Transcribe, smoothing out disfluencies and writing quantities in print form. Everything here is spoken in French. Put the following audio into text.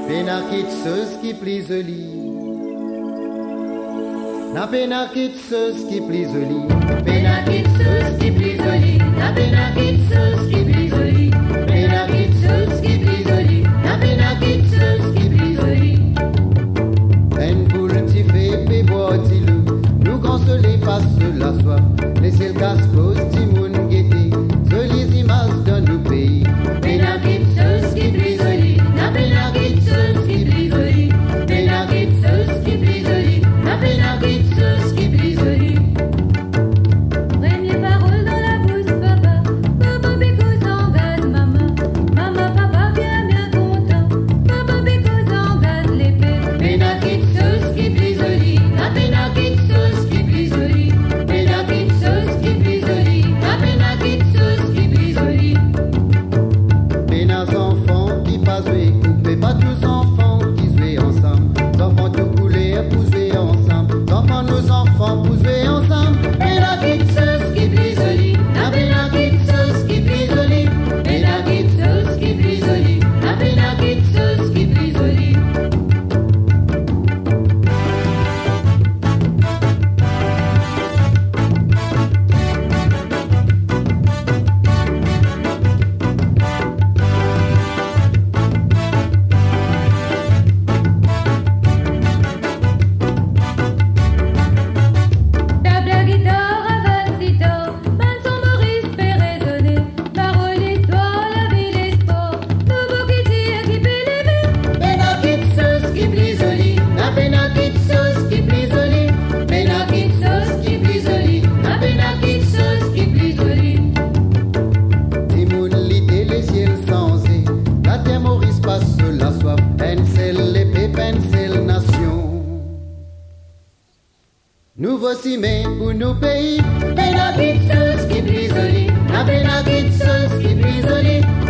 Penakit sos qui plis joli. Na penakit sos qui plis joli. Penakit sos qui plis joli. Na penakit sos qui plis joli. Penakit sos qui plis joli. Na penakit sos qui plis joli. En boule ti fait pe boire ti loup. Nous consoler passe la soif. Laissez le casse-pose ti moun guetter. Jolies images dans nos pays. Penakit sos qui plis joli. Na penakit sos qui plis joli. Penakit sos qui plis joli. Na penakit sos qui plis joli. Première parole dans la bouche, papa. Papa Pico s'engage, maman. Maman, papa bien bien content. Papa Pico s'engage l'épée. Penakit sos qui plis joli. Na penakit sos qui plis joli. Penakit sos qui plis joli. Na penakit sos qui plis joli. Pénas enfants qui pas jouer couple, pas tous enfants qui jouent ensemble. Enfants tout couler pour jouer ensemble. Enfants nos enfants pour jouer ensemble. Penakit sos qui plis joli. Na penakit sos qui plis joli. Penakit sos qui plis joli. Na penakit sos qui plis joli. Tape la guitare à Vancito, Vincent Maurice fait résonner. Parole, histoire, la vie, les sports. Nouveau qui tire, qui fait lever. Penakit sos qui plis joli. Na penakit sos qui plis joli. Penakit sos qui plis joli. Na penakit sos qui plis joli. Timoun l'idée les ciels sensés. La terre Maurice passe la soif. Pencel l'épée, pencel nation. Nous voici mais pour nos pays. Penakit sos qui plis joli. Na penakit sos qui plis joli.